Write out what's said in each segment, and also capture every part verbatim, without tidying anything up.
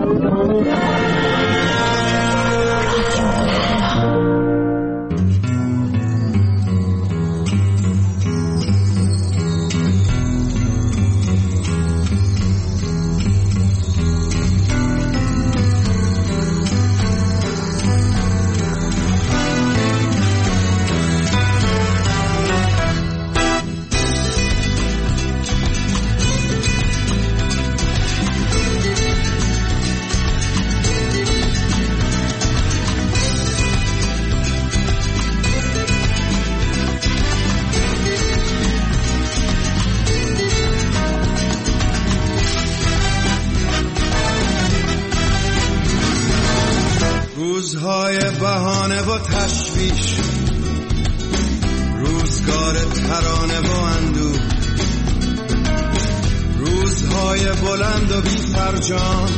روزهای بهانه و تشویش، روزگار ترانه و اندوه، روزهای بلند و بی فرجام،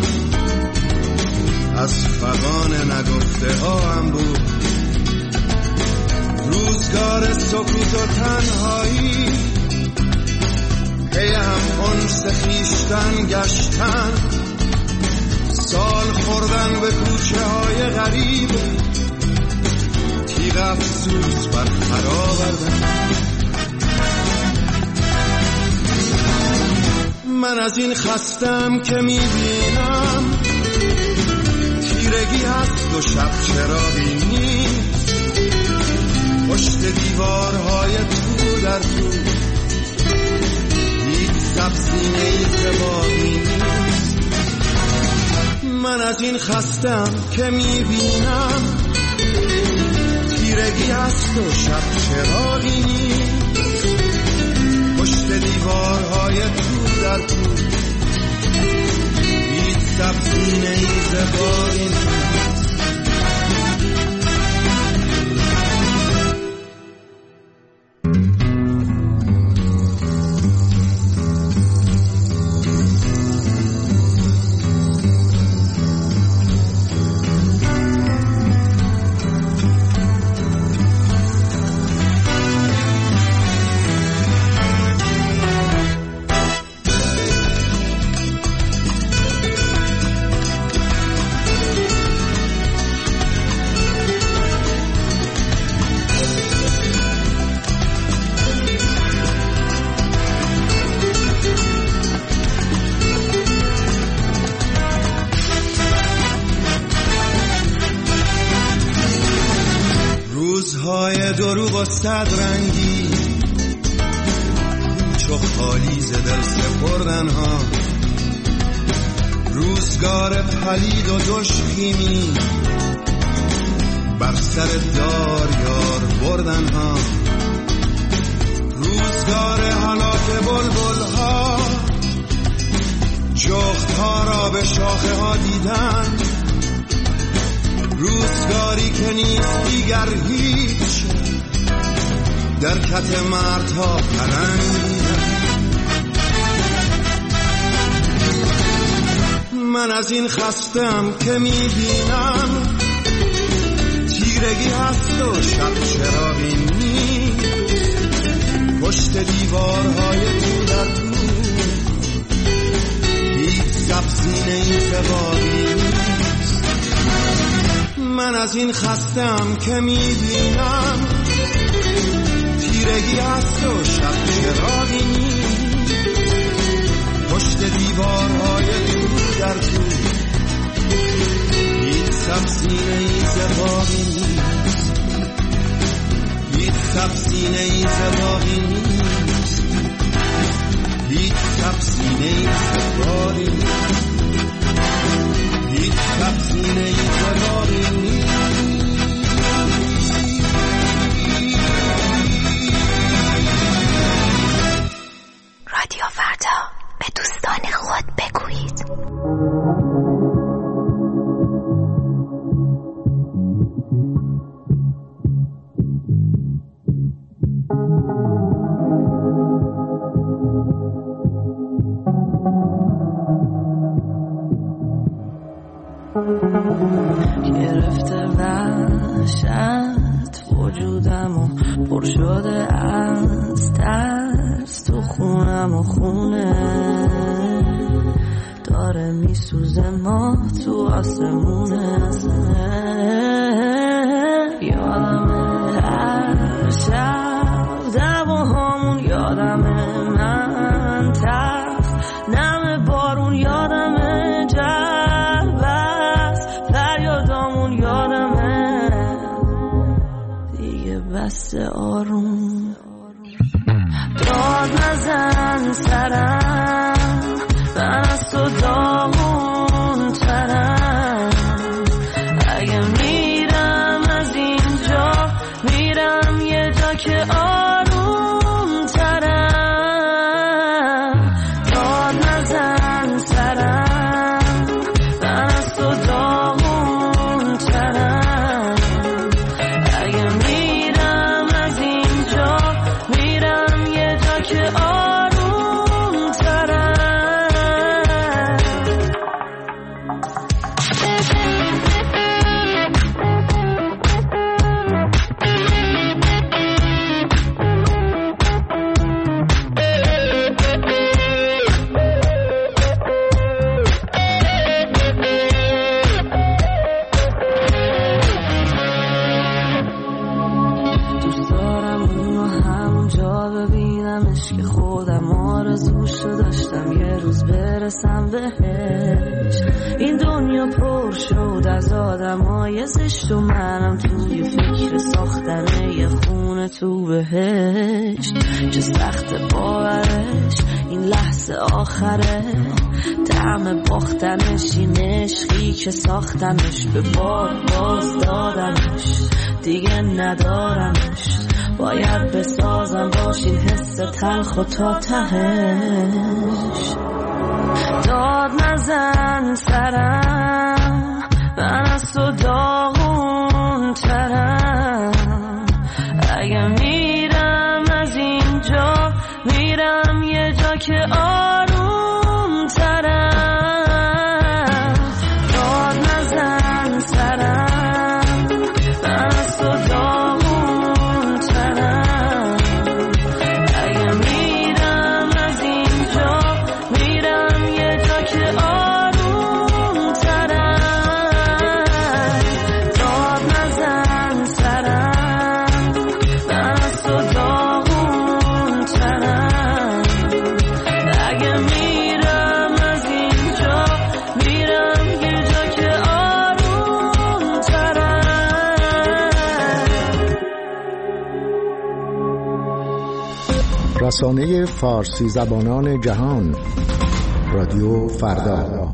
از فغان نگفته ها انبوه، روزگار سکوت و تنهایی، پی هم انس خویشتن گشتن، سال خوردن به کوچه های غریب، تیغ افسوس بر خر آوردن. من از این خستم که میبینم تیرگی هست و شب چراغی نیست، پشت دیوارهای تو در تو هیچ سبزینه‌ای زبانی نیست. من از این خستم که میبینم تیرگی هست و شب چراغی نیست، پشت دیوارهای تو در تو هیچ سبزینه‌ای زبانی نیست. روزهای دروغ و صد رنگی، کوچ و خالی ز دل سپردن ها، روزگار پلید و دشخیمی، بر سر دار یار بردن ها، روزگار هلاک بلبل ها، جغد ها را به شاخه ها دیدن، روزگاری که نیست دیگر هیچ، در کت مردها پلنگ. من از این خستم که میبینم تیرگی هست و شب چراغی نیست، پشت دیوارهای تو در تو هیچ سبزینه‌ای زبانی نیست. من از این خستم که میبینم تیرگی هست و شب چراغی نیست، پشت دیوارهای تو در تو هیچ سبزینه‌ای زبانی نیست، هیچ سبزینه‌ای زبانی نیست، هیچ سبزینه‌ای زبانی نیست، هیچ سبزینه‌ای زبانی نیست. رادیو فردا، به دوستان خود بگویید. گرفته وحشت وجودم و پر شده از ترس، تو خونم و خونه داره میسوزه ما تو آسمونه. یادمه هر شب دعواهامون، یادمه من ترس نم بارون، یادمه جربست فریادامون، یادمه دیگه بس آروم. داد نزن سرم، من از تو داغون ترم. اگه میرم از اینجا، میرم یه جا که آروم ترم. داد نزن سرم، من از تو داغون ترم. اگه میرم از اینجا، میرم یه جا که آروم ترم. دوست دارم اونو همونجا ببینمش که خودم آرزوشو داشتم یه روز برسم بهش. این دنیا پر شد از آدمای زشت و منم توی فکر ساختن یه خونه تو بهشت. چه سخت باورش این لحظه آخره، طعم باختنش این عشقی که ساختنش، به باد باز دادنش دیگه ندارمش. باید بسازم باش این حس تلخ و تا تهش. داد نزن سرم، من از تو داغون ترم. اگه میرم از اینجا، میرم یه جا که آروم ترم. داد نزن سرم، من از تو داغون ترم. اگه میرم از اینجا، میرم یه جا که آروم ترم. داد نزن سرم، من از تو داغون ترم. اگه میرم از اینجا، میرم یه جا که آروم ترم. رسانه فارسی زبانان جهان، رادیو فردا.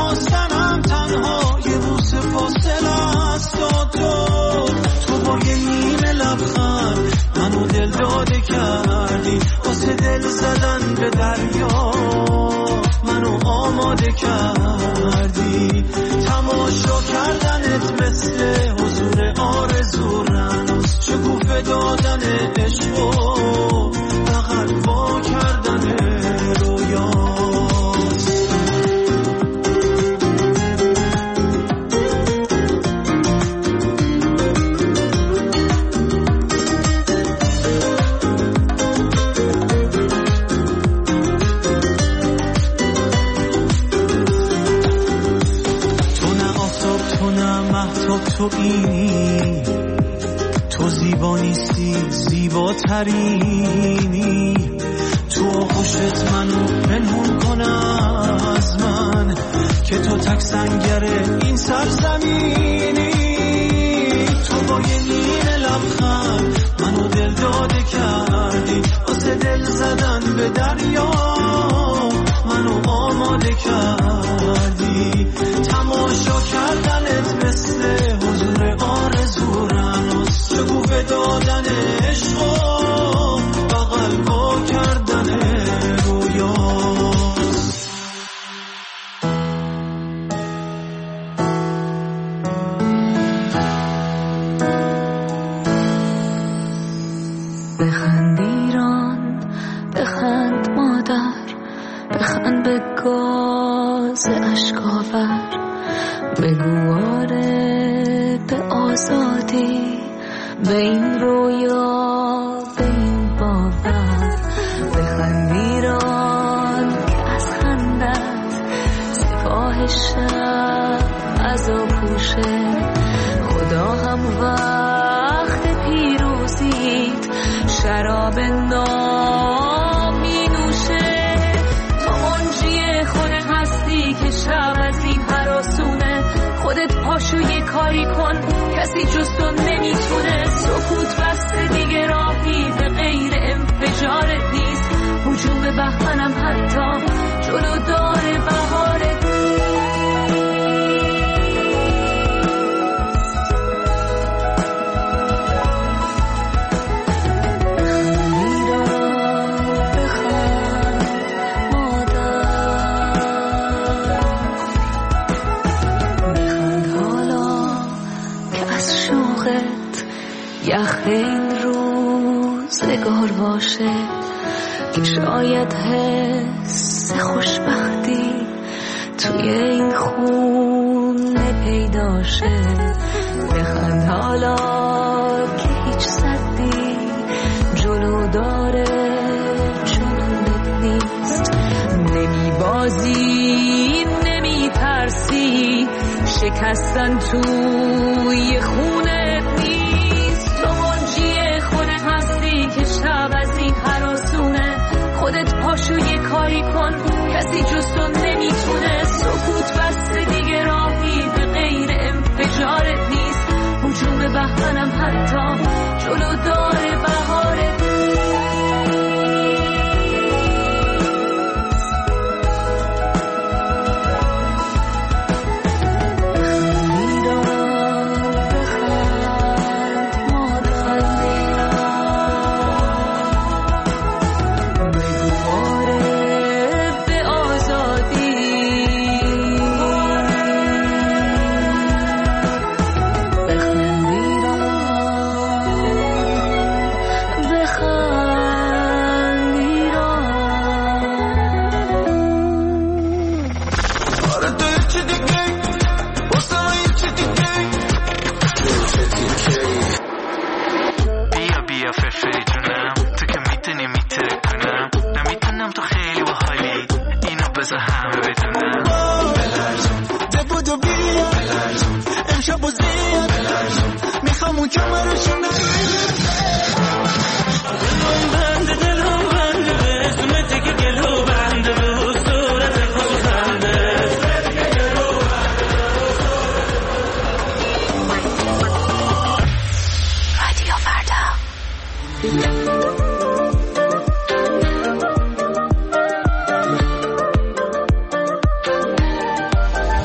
خواستنم تنها یه بوسه فاصله است. تو تو با یه منو دل داده کردی واسه دل زدن به دریا، منو آماده کردی تماشا کردنت مثل حضور آرزو رناس، شکوفه دادن عشق و بغل وا کردن رویاست. تو اینی، تو زیبا نیستی زیباترینی، تو آغوشت منو پنهون کنم از من که تو تک سنگر این سرزمینی. تو با یه نیمه لبخند منو دل داده کردی واسه دل زدن به دریا، منو آماده کردی تماشا کردنت مثل حضور آرزو رناس، شکوفه دادن عشق و بغل وا کردن رویاست. بخند ایران، بخند مادر، بخند به گاز اشکاور، بگو آره به آزادی، به این رویا، به این باور. بخند ایران که از خندت سپاه شب عزا پوشه، خدا هم وقت پیروزیت شراب نام می نوشه. تو منجی خود هستی که شب از این هراسونه، خودت پاشو یه کاری کن کسی جز تو نمیتونه. سکوت بسته دیگه راهی به غیر انفجارت نیست، هجوم بهمنم حتی جلو داره بهارت. یخ این روزگار باشه که شاید حس خوشبختی توی این خونه پیدا شه. بخند حالا که هیچ صدی جلو داره جنونت نیست، نمی بازی نمی ترسی، شکستن توی خونت نیست. تو منجی خودت هستی که شب از این هراسونه، خودت پاشو یه کاری کن کسی جز تو نمیتونه. سکوت بسته دیگه راهی به غیر انفجارت نیست، هجوم بهمنم حتی جلو داره بهارت.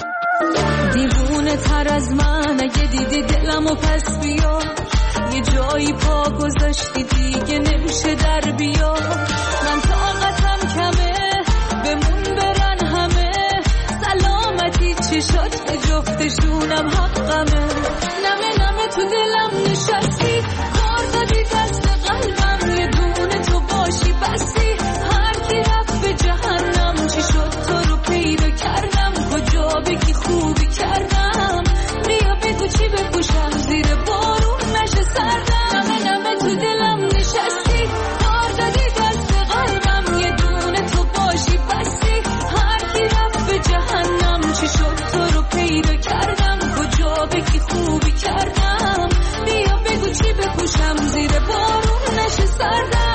دیوونه تر از من اگه دیدی دلمو پس بیا، یه جای جایی پا گذاشتی دیگه نمیشه در بیا. من طاقتم کمه بمون برن همه، سلامتی چشات به جفتشونم حقمه. نمه نمه تو دلم نشستی، کار دادی دست قلبم، یه دونه تو باشی بستی. هر کی رفت به جهنم، چی شد تو رو پیدا کردم، کجا بگی خوبی کردم. بیا بگو چی بپوشم زیر بارون نشه سردم. نمه نمه تو دلم نشستی، کار دادی دست قلبم، یه دونه تو باشی بستی. هر کی رفت به جهنم، چی شد تو رو پیدا کردم، کجا بگی خوبی کردم. بیا بگو چی بپوشم زیر بارون نشه سردم.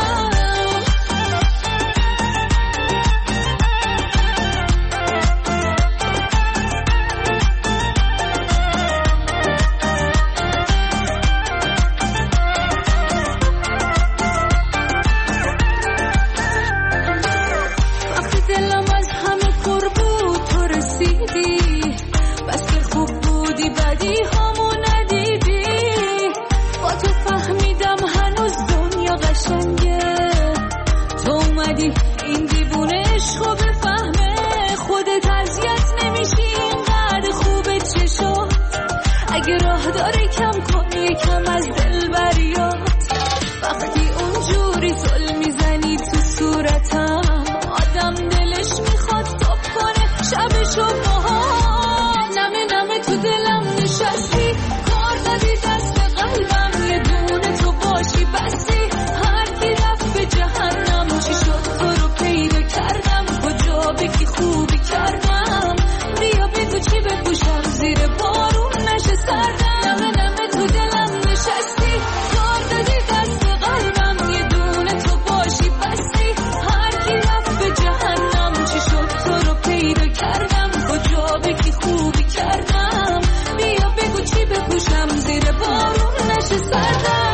این دیوونه عشقو بفهمه، خودت اذیت نمیشی اینقدر خوبه چشات. اگه راه داره کم کن یکم از دل بریات. وقتی اونجوری زل میزنی تو صورتم، آدم دلش میخواد توب کنه شبشو باهات. نمه نمه تو دلم نشستی، کار دادی دست قلبم، یه دونه تو باشی بستی. هر کی رفت به جهنم، چی شد تو رو پیدا کردم، کجا بگی خوبی کردم. بیا بگو چی بپوشم زیر بارون نشه سردم. نمه نمه تو دلم نشستی، کار دادی دست قلبم، یه دونه تو باشی بستی. هر کی رفت به جهنم، چی شد تو رو پیدا کردم، کجا بگی خوبی کردم. بیا بگو چی بپوشم زیر بارون نشه سردم.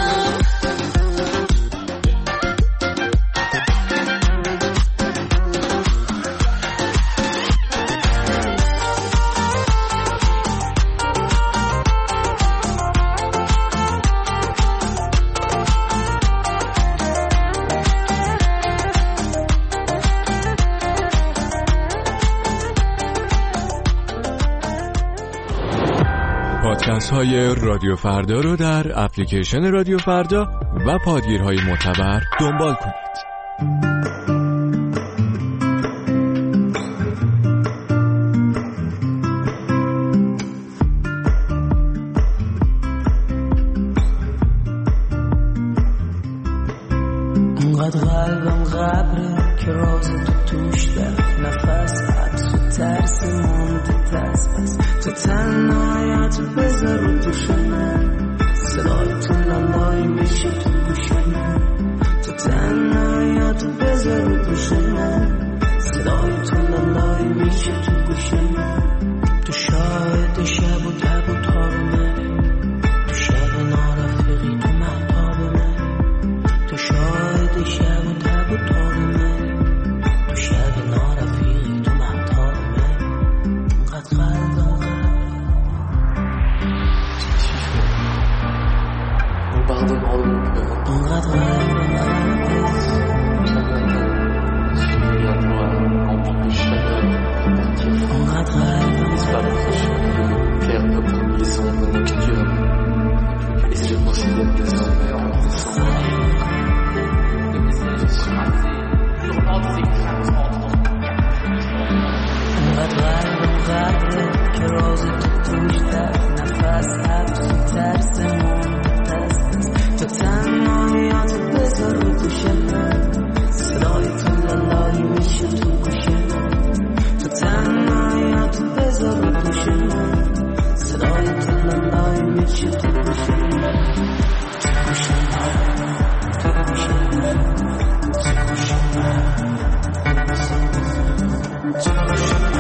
پادکست های رادیو فردا رو در اپلیکیشن رادیو فردا و پادگیرهای معتبر دنبال کنید. انقدر قلبم غبره که راز تو توش در نفس حبس و ترس مونده دست بس. تو تنهایت بذار رو دوشم، صدای تو لالایی میشه تو گوشم. تو تنهایت بذار رو دوشم، صدای تو لالایی میشه تو گوشم. تو شاهد شب و تب و تاب من، تو شب نارفقی تو محتاب من. تو شاهد شب و تب و تاب من، تو شب نارفقی تو محتاب من. انقدر قلبم Pardon, pardon. انقدر قلبم rempli de chaleur, انقدر قلبم disparaître faire notre maison nocturne. Et je considère désormais en ressent de mes yeux surasés, tournant ses craquements. انقدر قلبم غبره که راز تو توش در نفس حبس و ترس مونده دست بس. تو تنهاییات بذار رو دوشم، صدای تو لالایی میشه تو گوشم. تو تنهاییات بذار رو دوشم، صدای تو لالایی میشه تو گوشم. تو گوشم تو گوشم تو گوشم.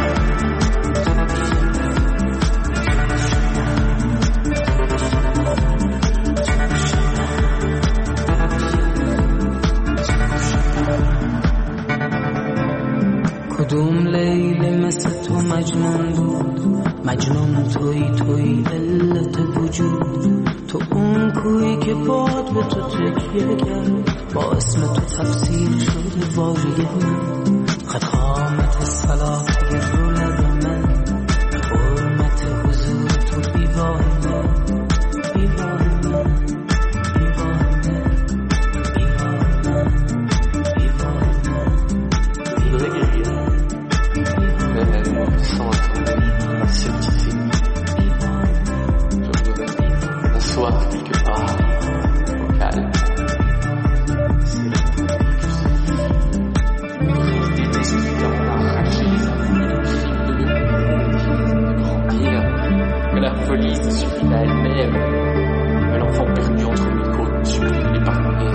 کدوم لیل مثل تو مجنون بود، مجنون توی توی علت وجود. تو اون کوهی که باد به تو تکیه کرد با اسم تو تفسیر شده باری من خط خامت صلاح اگر رو لب من حرمت حضور تو بیواه من بیواه من بیواه من بیواه من بیواه من بیواه من soif quelque part, au calme. Des esprits comme on a arraché les de grandir, que la folie se suffit à elle-même, que l'enfant perdu entre mes côtes ne supplie de l'épargner.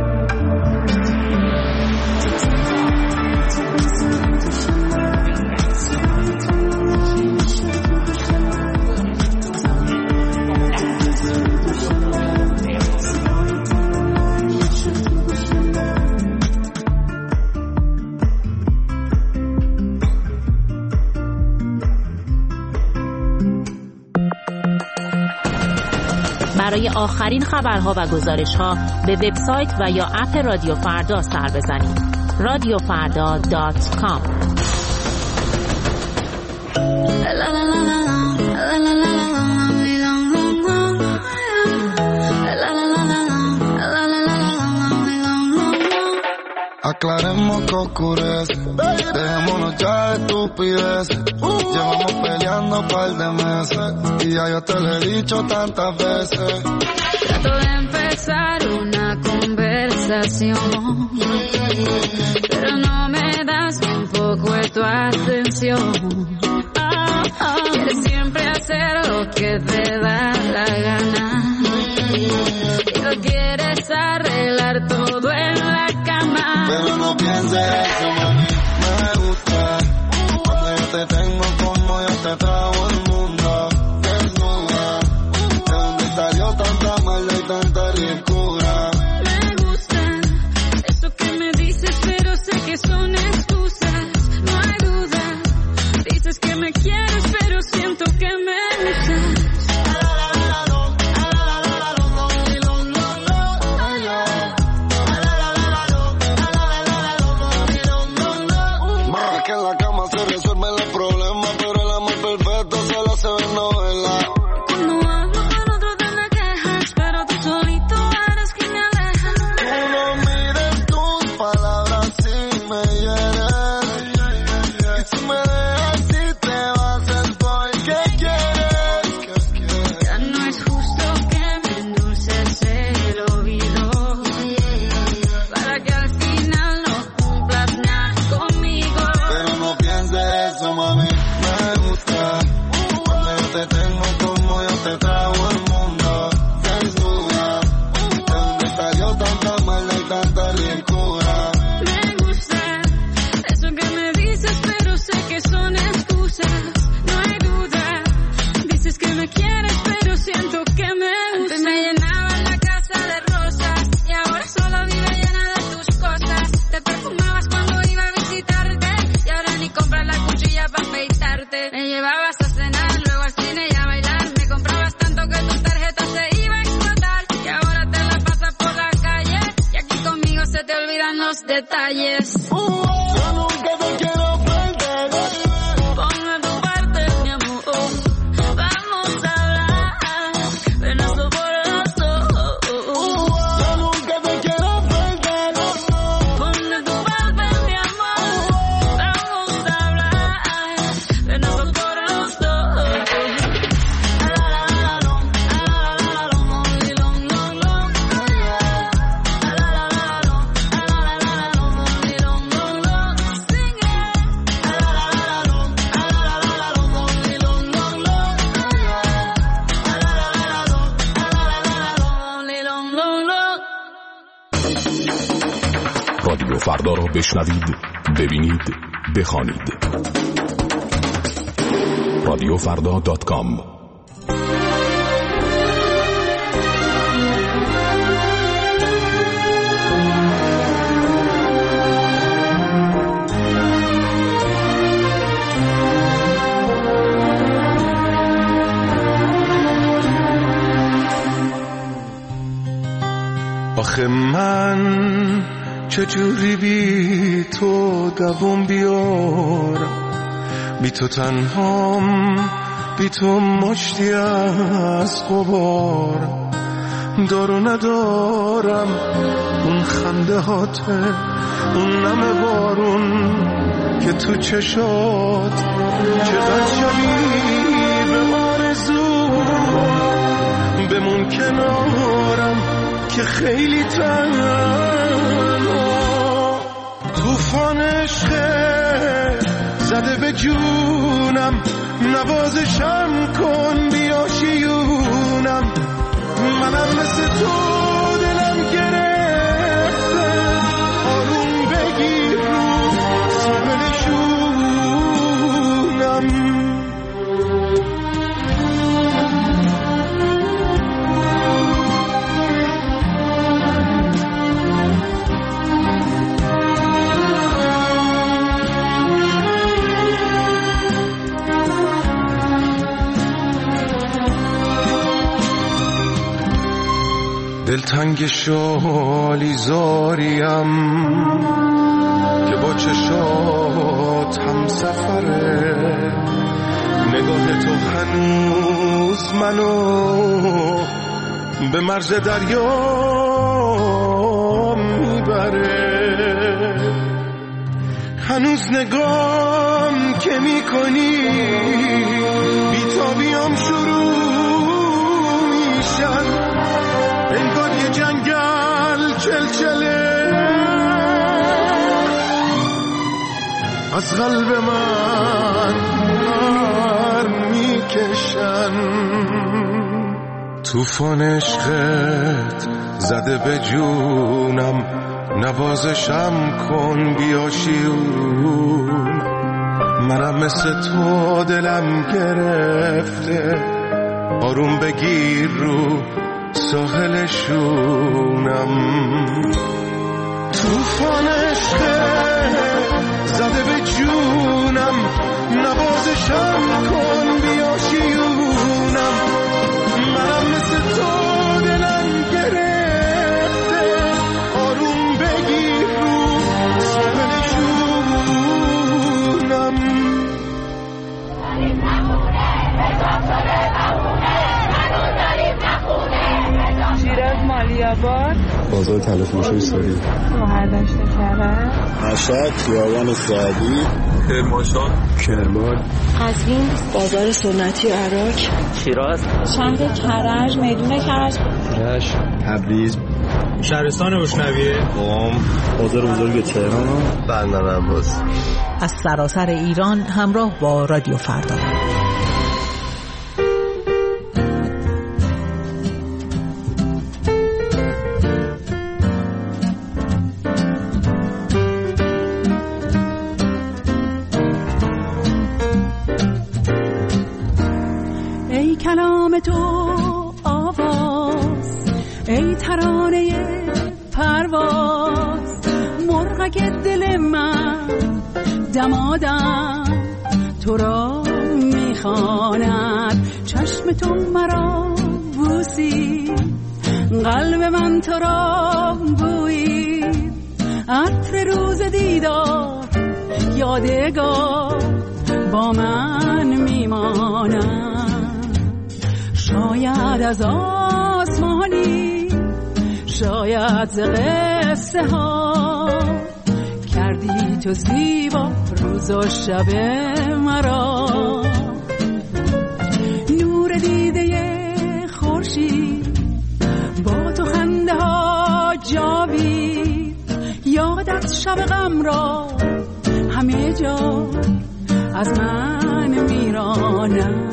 برای آخرین خبرها و گزارش‌ها به وبسایت و یا اپ رادیو فردا سر بزنید. رادیو فردا دات کام. Aclaremos que oscurece, dejémonos ya de estupideces. Llevamos peleando un par de meses y ya yo te lo he dicho tantas veces. Trato de empezar una conversación, pero no me das ni un poco de tu atención. Quieres siempre hacer lo que te da la gana y lo quieres arreglar todo en la cama. Pero no pienses eso, mami, me gusta cuando yo te tengo como yo te trago el mundo. Desnuda, ¿de dónde salió tanta maldad y tanta ricura? Me gusta eso que me dices, pero sé que son excusas. No hay duda, dices que me quieres, pero siento que me usas. Detalles. Uh, yo nunca te quiero perder. Ponme tu parte, mi amor. Vamos a hablar. Ven a por los dos. Uh, yo nunca te quiero perder. Ponme tu parte, mi amor. Vamos a hablar. Ven a por los dos. رادیو فردا را بشنوید، ببینید، بخوانید. رادیو فردا دات کام. آخه من چجوری بی تو دووم بیارم، بی تو تنهام، بی تو مشتی از غبارم. دارو ندارم اون خنده هاته، اون نم بارون که تو چشات، چقدر شبیه به آرزو. بمون کنارم که خیلی تنها. طوفان عشق زده به جونم، نوازشم کن بیا شیونم. منم مثل تو دلم گرفته، آروم بگیر رو سبلشونم. دلتنگ شالی زاریم که با چشات هم سفره. نگاه تو هنوز منو به مرز دریا میبره. هنوز نگام که میکنی بیتابیام شروع میشن. انگار یه جنگل چلچله از قلب من نار میکشن. طوفان عشقت زده به جونم، نوازشم کن بیا شیون. منم مثل تو دلم گرفته، آروم بگیر رو ساحلشونم. طوفان عشق زده به جونم، نوازشم کن بیا شیونم. منم مثل تو دلم گرفته، آروم بگیر رو ساحلشونم. شیراز مالیاباد، بازار تلفروشی ساری، شهردشت کرج، مشهد، خیابان سعدی، کرمانشاه، کرمان، قزوین، بازار سنتی عراق، شیراز، شهر کرج، میدون کرج، کرج، تبریز، شهرستان بشنویه، قم، بازار بزرگ تهران، بندر عباس. از سراسر ایران همراه با رادیو فردا. ای کلام تو آواز، ای ترانه پرواز، مرغک دل من دمادم تو را میخواند. چشم تو مرا بوسی، قلب من تو را بویی. عطر روز دیدار یادگار با من میماند. شاید از آسمانی، شاید ز قصه ها، کردی تو زیبا روز و شب مرا. نور دیده خورشید با تو خنده ها جاوید. یادت شب غم را همه جا از من میرانم.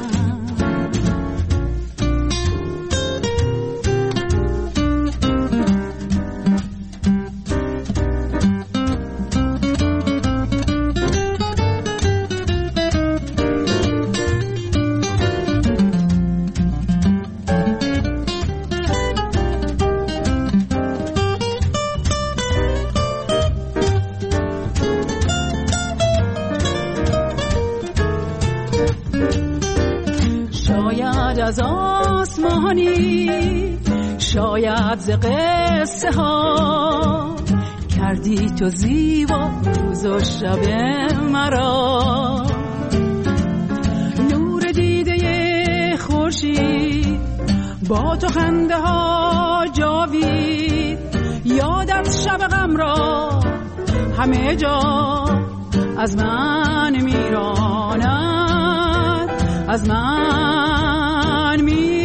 از آسمانی، شاید ز قصه ها کردی تو زیبا روز و شب مرا. نور دیده خورشید با تو خنده ها جاوید، یادت شب غم را همه جا از من میراند، از من میراند.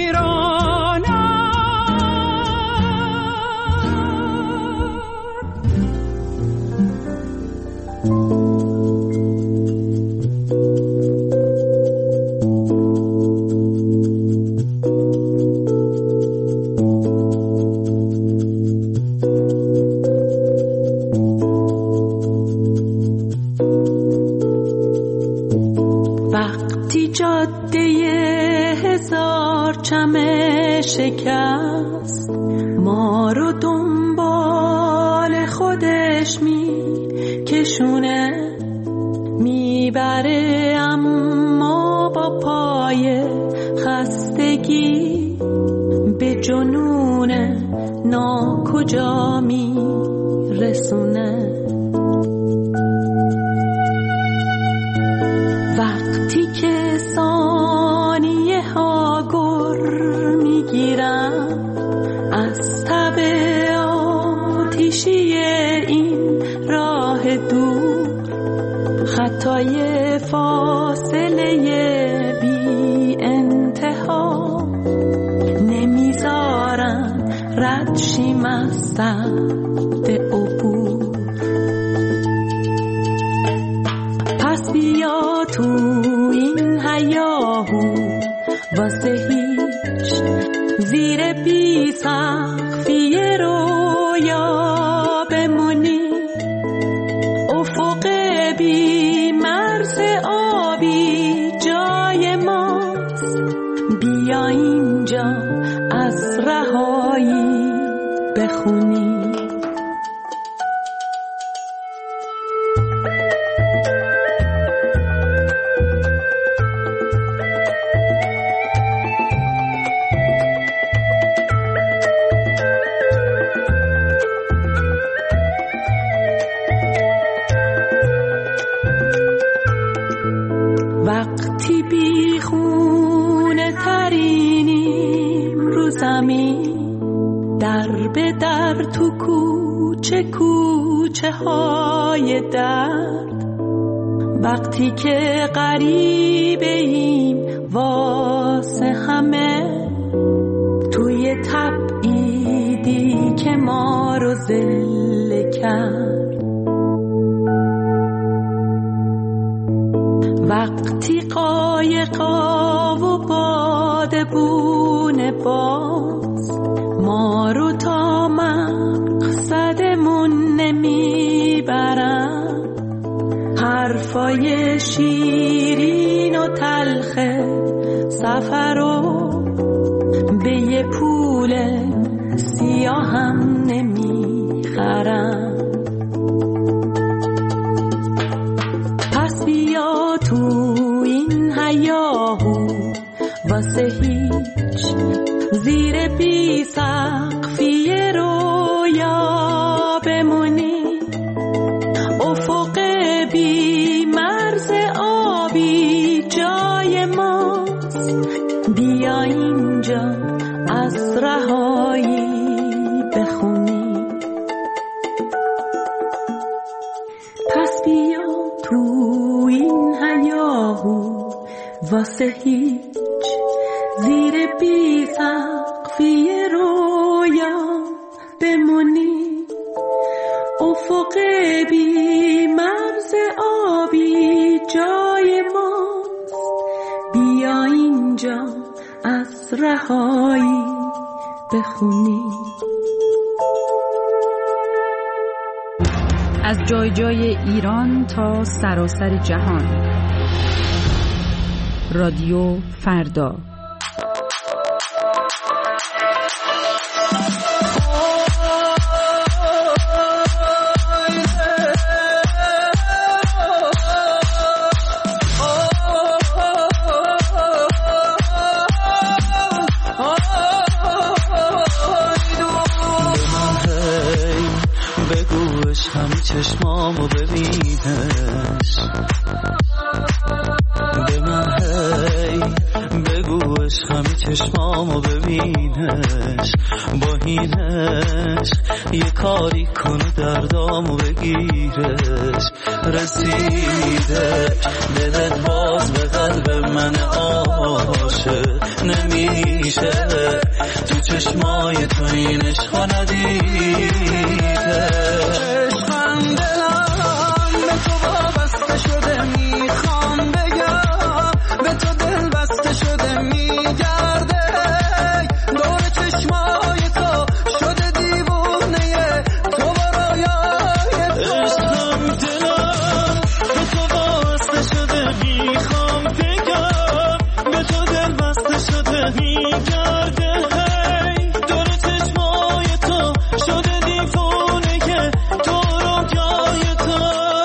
شکست ما رو دنبال خودش می کشونه، میبره اما با پای خستگی به جنون ناکجا می رسونه. وقتی که ثانیه ها گر میگیرم از تب آتیشی این راه دور، خطای فاصله بی انتها نمیذارن رد شیم از سد عبور. پس بیا تو این هیاهو واسه هیچ زیر بی سقفی رویا بمونی، افق بی مرز آبی جای ماست، بیا اینجا از رهایی بخونی. وقتی بی خونه ترینیم رو زمین، در به در تو کوچه کوچه های درد، وقتی که غریبه ایم واسه همه توی تبعیدی که ما رو ذل کرد، وقتی قایقا و بادبون باز ما رو تا مقصدمون نمیبرن، حرفای شیرین و تلخ سفر رو به یه پول سیاه هم نمیخرن. پس بیا تو این هیاهو واسه هیچ زیر بی سقفی رویا بمونی، افق بی مرز آبی جای ماست، بیا اینجا از رهایی بخونی. پس بیا تو این هیاهو واسه هیچ زیر بی سقفی رویا بمونی، افق بی مرز آبی جای ماست، بیا اینجا از رهایی بخونی. از جای جای ایران تا سراسر جهان، رادیو فردا. چشمامو ببینش، به من هی بگو عشقمی چشمامو ببینش، با این عشق یه کاری کنه دردامو بگیرش. رسیده دلت باز به قلب من عاشق نمیشه، تو چشمای تو این عشقا ندیده. عشقم دلم به تو وابسته شده، میخوام بگم به تو دل بسته شده، میگرده دور چشمای تو شده دیوونه تو برایای تو. عشقم دلم به تو وابسته شده، میخوام بگم به تو دل بسته شده، میگرده دور چشمای تو شده دیوونه که تو رو جای تو.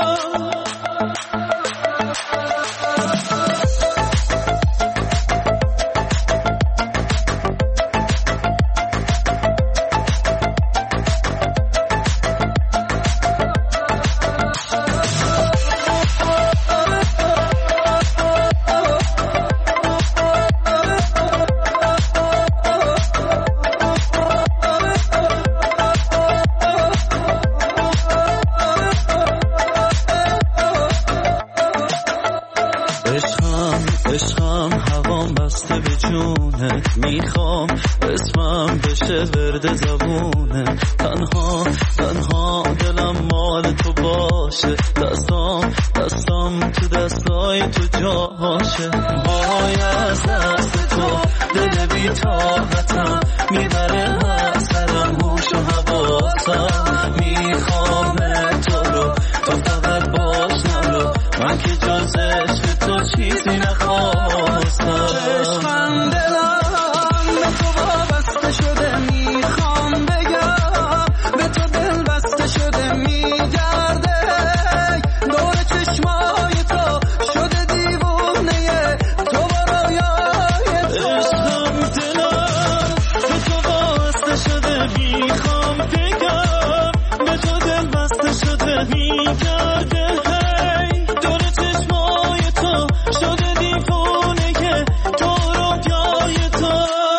عشقم عشقم هوام بسته به جونت، میخوام اسمم بشه ورد زبونه، تنها تنها دلم مال تو باشه، دستام دستام تو دستای تو جاشه. وای از دست تو دل بی طاقتم میبره هر سرم هوش و حواسم، میخوام تو رو تو فقط باش نرو، من که جز عشق تو چیزی نخواستم. عشقم دلم به تو وابسته شده، میخوام بگم به تو دل بسته شده، میگرده دور چشمای تو شده دیوونه تو برایای تو. عشقم دلم به تو وابسته شده، میخوام بگم به تو دل بسته شده، میگرده دور چشمای تو شده دیوونه که تو رو جای تو.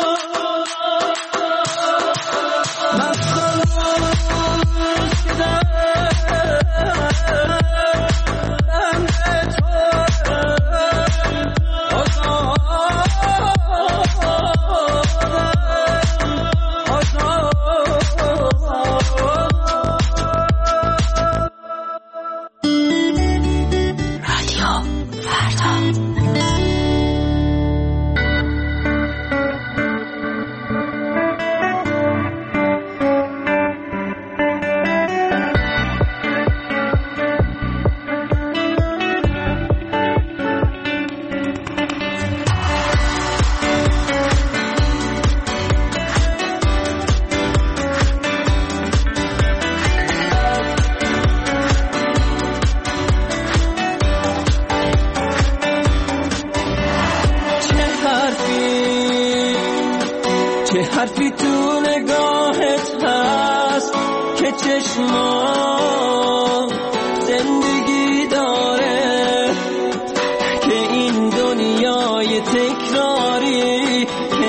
چه حرفی تو نگاهت هست که چشمام زندگی داره، که این دنیای تکراری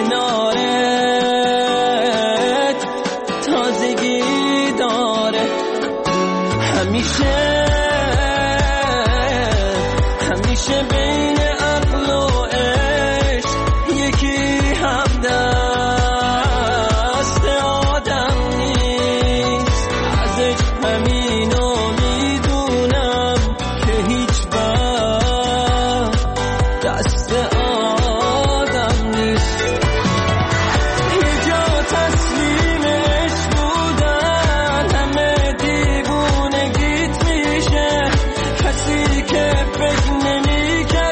کنارت تازگی داره. همیشه همیشه بین عقل و عشق یکی همدست آدم نیست. از عشق همینو میدونم که هیچ وقت دست آدم نیست. یه جا تسلیم عشق بودن همه دیوونگیت میشه، کسی که فکر نمی‌کنه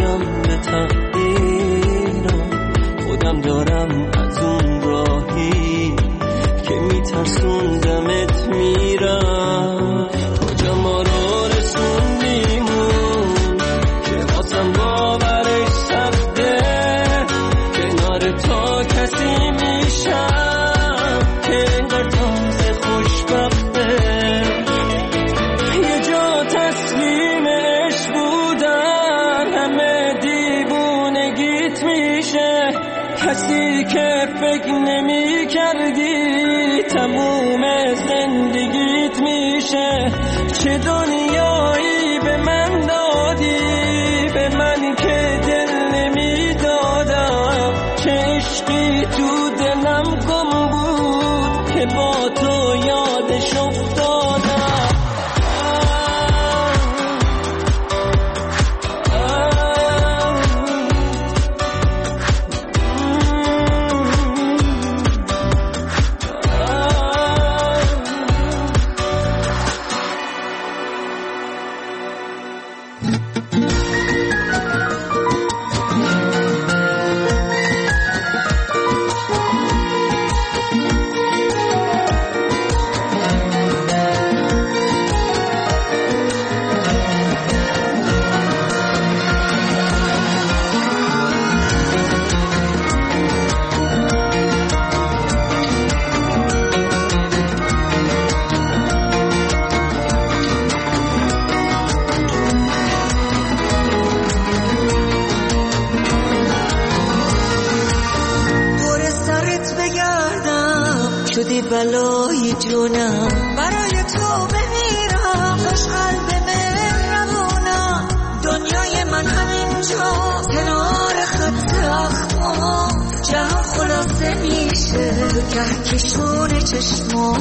میرم به تقدیرم، خودم دارم از اون راهی که میترسوندمت میرم. کجا ما رو رسوندیمون که واسم باورش سخته، کنار تو کسی میشم که انگار تازه خوشبخته. یه جا تسلیمش بودن همه دیوونگیت میشه، کسی که فکر نمی کردی تموم زندگیت میشه. چه دنیایی به من دادی، به من که دل نمی دادم. چه عشقی تو دلم گم بود که با تو یادش افتادم. شدی بلای جونم، برای تو بمیرم، خوش قلب مهربونم. دنیای من همینجا کنار خط اخمام، جهان خلاصه میشه تو کهکشون چشمات.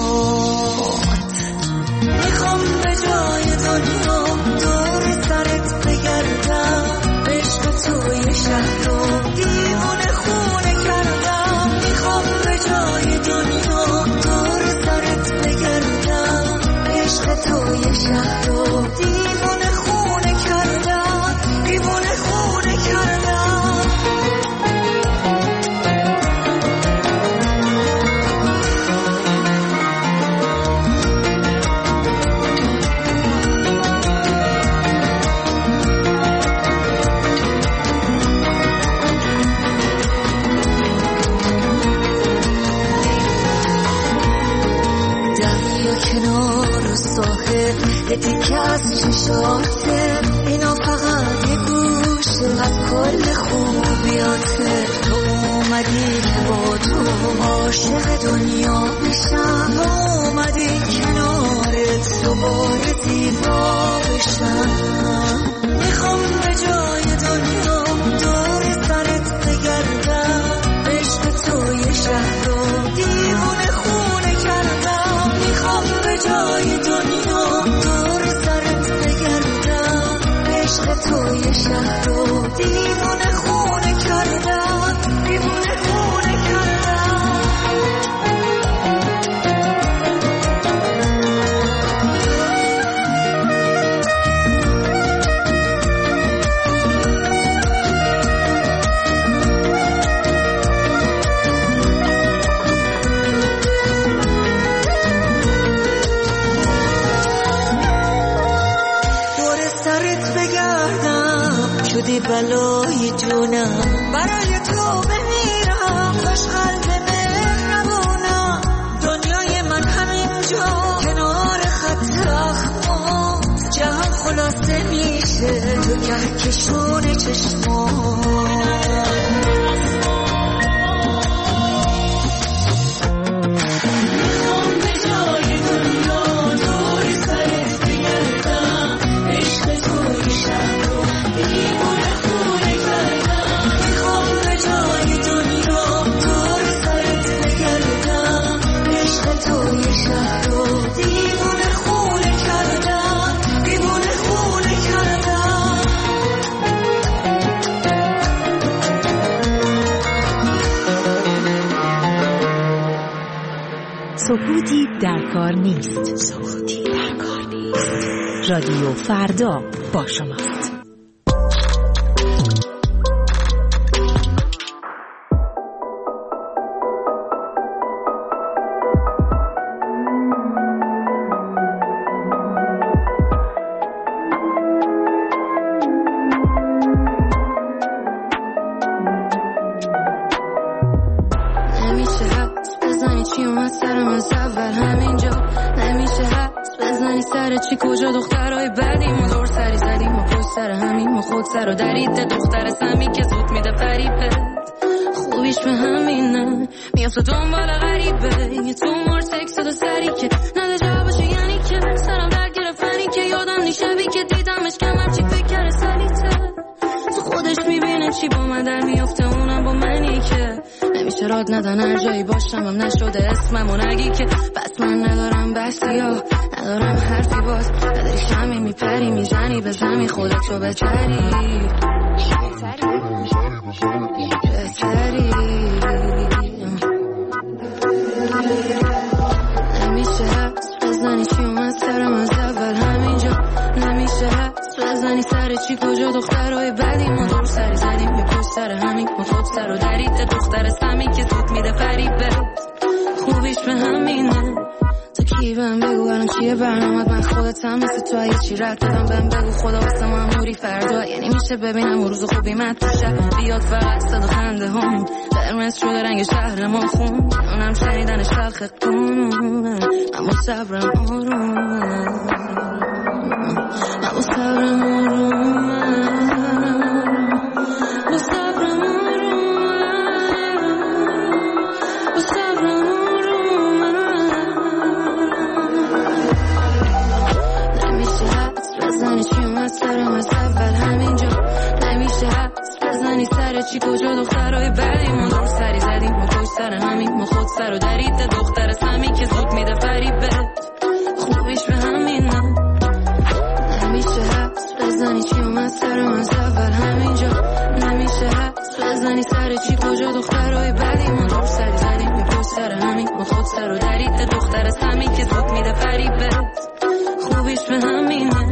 میخوام به جای دنیا دور سرت بگردم، عشق توی شهر رو دیوونه خونه کردم. میخوام به جای دنیا دور سرت بگردم، عشق توی شهر رو دیوونه خونه کردم، دیوونه خونه کردم. کنار و ساحل یه دیگه از چشاته، اینا فقط یه گوشه از کل خوبیاته. تو اومدی که با تو عاشق دنیا بشم، تو اومدی کنارت دوباره زیبا بشم. میخوام به جای دنیا دور سرت بگردم، عشق توی شهر رو دیوونه خونه کردم. میخوام به جای دنیا دور سرت بگردم، عشق توی شهر رو دیوونه خونه کردم، دیوونه خونه کردم. شدی بلای جونم، برای تو بمیرم، خوش قلب مهربونم. دنیای من همینجا کنار خط اخمام، جهان خلاصه میشه تو کهکشون چشمام. سکوتی در کار نیست. سکوتی در کار نیست. رادیو فردا با شماست. سرم از اول همینجا نمیشه حس بزنی سر چی کجا دخترای بدیم و دور سری زدیم و پشت سر همیم و خود سر و درید دختر سمی که زود میده فریبه خوبیش به همینه میافت دنبال غریبه یه تو مار سکس دو سری که نده جوابشو یعنی که سرم در گرفتنی که یادم نی شبی که دیدمش کمم چی فکر کرده سلیته تو خودش میبینه چی با من در میافته اونم با منی که نمیشه راد ندن هر جایی باشم هم نشده اسمم و نگی که بس من ندارم بحثی ها ندارم حرفی باز نداری شمی میپری میزنی به زمین خودتو بتری بتری نمیشه حس بزنی چی اومد سرم از اول همینجا نمیشه حس بزنی سر چی کجا دخترهای بدیم ما دور سری زدیم یه پشت سر همین ما خود سر و درید دختر سمی که زود میده فریبه خوبیش به همینه تو کی بهم بگو الان چیه برنامت من خودتم مثل تو یه چی رد دادم بهم بگو خدا واسه ما موری فردا یعنی میشه ببینم روز خوبی من تو شب بیاد فقط صدا خنده هم قرمز شده رنگ شهر ما خون اونم شنیدن شلخ کنون اما صبرم آرومه اما صبرم آرومه با صبرم آرومه با صبرم آرومه نمیشه حدس بزنی چی اومد سرم از اول همینجا نمیشه حدس بزنی سر چی کجا دخترهای بدیم ما دور سری زدیم ما پشت سر همین ما خود سر و درید دختر سمی که زود میده فریبه خوبیش به همینه نمیشه حدس بزنی چی اومد سرم از اول همینجا نمیشه حدس بزنی سر چی کجا دخترهای بدیم ما دور سری زدیم ما پشت سر همین ما خود سر و درید دختر سمی که زود میده فریبه خوبیش به همینه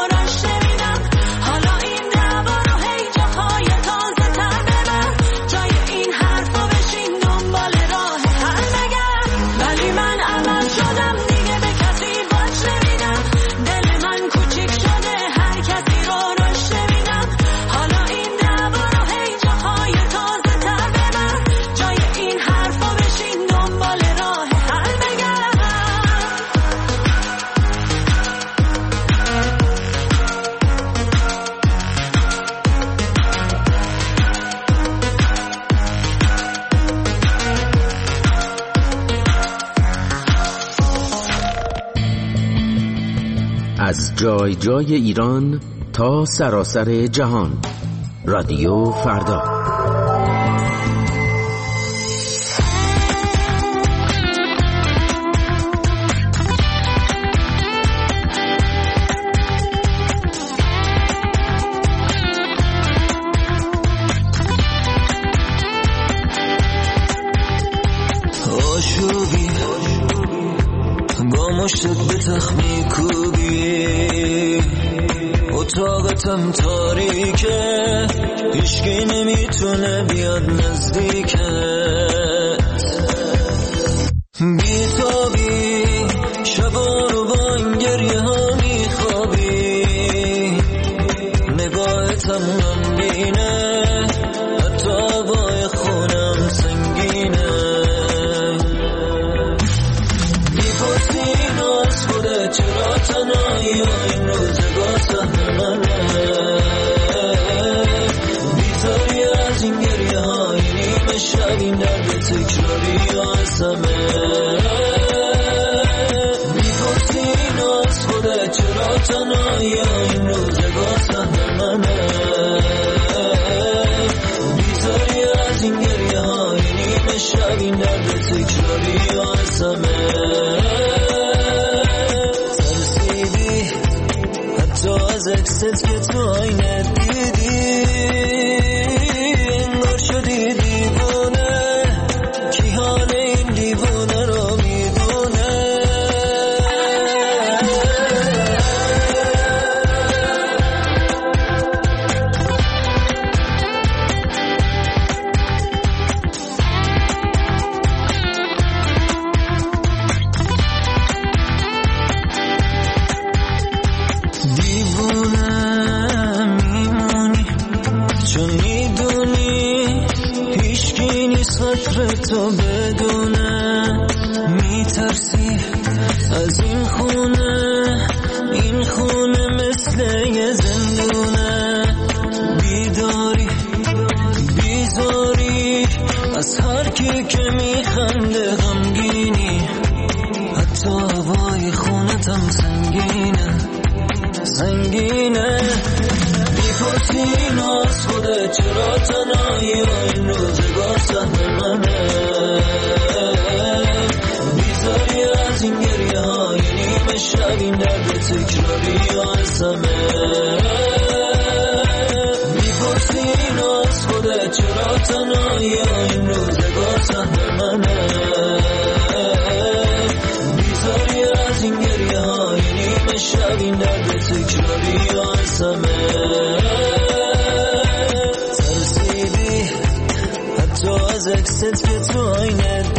جای از جای جای ایران تا سراسر جهان. رادیو فردا. آشوبی با مشتت به تخمی کوبی، اتاقتم تاریکه، هیچکی نمیتونه بیاد نزدیکت، بیتابی شبا رو با این گریه ها میخوابی، نگاهتم غمگینه، حتی هوای خونم سنگینه، میپرسی از خودت چرا تنهایی این روزگار سهم منه، بیزاری از این گریه های نیمه شب، این درد تکراری آسمه، میپرسی از خودت چرا تنهایی این روزگار سهم منه، بیزاری از این گریه های نیمه شب، این درد تکراری آسمه، ترسیدی حتی از اکست که تو آینه دیدی، انگار شدی دیوونه، کی حال این دیوونه رو میدونه، دیوونه میمونی چون میدونی هیچکی نیست خاطر تو بدونه، میترسی از این خونه، این خونه مثل یه زندونه، بیداری بیزاری از هر کی که میخنده غمگینی، حتی هوای خونتم سنگینه سنگینه، میپرسی از خودت چرا تنهایی این روزگار سهم منه، بیزاری از این گریه های نیمه شب، این درد تکراری آسمه، میپرسی از خودت چرا تنهایی این روزگار سهم منه، بیزاری از این گریه های نیمه شب، این درد تکراری آسمه، ترسیدی حتی از اکست که تو آینه